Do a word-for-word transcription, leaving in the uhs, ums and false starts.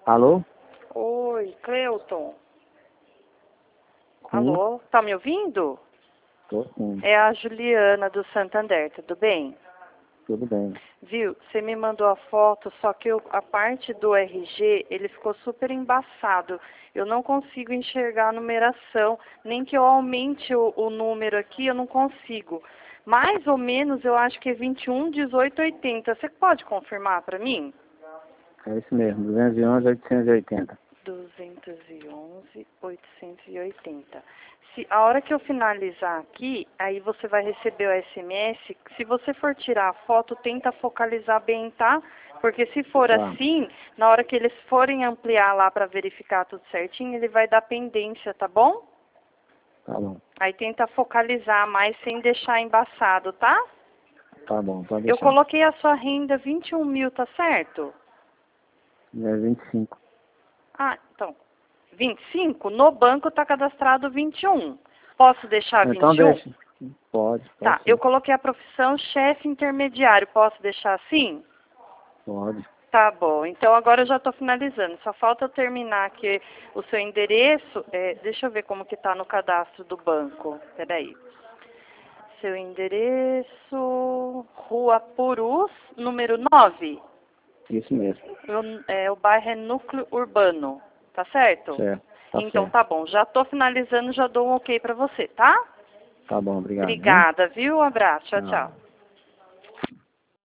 Alô? Oi, Cleuton. Sim. Alô, tá me ouvindo? Tô sim. É a Juliana do Santander, tudo bem? Tudo bem. Viu, você me mandou a foto, só que eu, a parte do R G, ele ficou super embaçado. Eu não consigo enxergar a numeração, nem que eu aumente o, o número aqui, eu não consigo. Mais ou menos, eu acho que é vinte e um, dezoito, oitenta. Você pode confirmar para mim? É isso mesmo, duzentos e onze, oitocentos e oitenta. duzentos e onze, oitocentos e oitenta. Se, a hora que eu finalizar aqui, aí você vai receber o S M S. Se você for tirar a foto, tenta focalizar bem, tá? Porque se for Tá. assim, na hora que eles forem ampliar lá para verificar tudo certinho, ele vai dar pendência, tá bom? Tá bom. Aí tenta focalizar mais sem deixar embaçado, tá? Tá bom, pode Eu deixar. coloquei a sua renda vinte e um mil, tá certo? É vinte e cinco. Ah, então, vinte e cinco, no banco está cadastrado vinte e um. Posso deixar Então vinte e um? deixa. Pode, pode Tá, sim. eu coloquei a profissão chefe intermediário. Posso deixar assim? Pode. Tá bom, então agora eu já estou finalizando. Só falta eu terminar aqui o seu endereço. É, deixa eu ver como que tá no cadastro do banco. Peraí. Seu endereço, Rua Purus, número nove. Isso mesmo. Eu- é, o bairro é Núcleo Urbano. Tá certo? Certo. Tá Então certo. tá bom, já estou finalizando, já dou um ok para você, tá? Tá bom, obrigado, viu? Obrigada, viu? Um abraço, tchau, Tchau. tchau.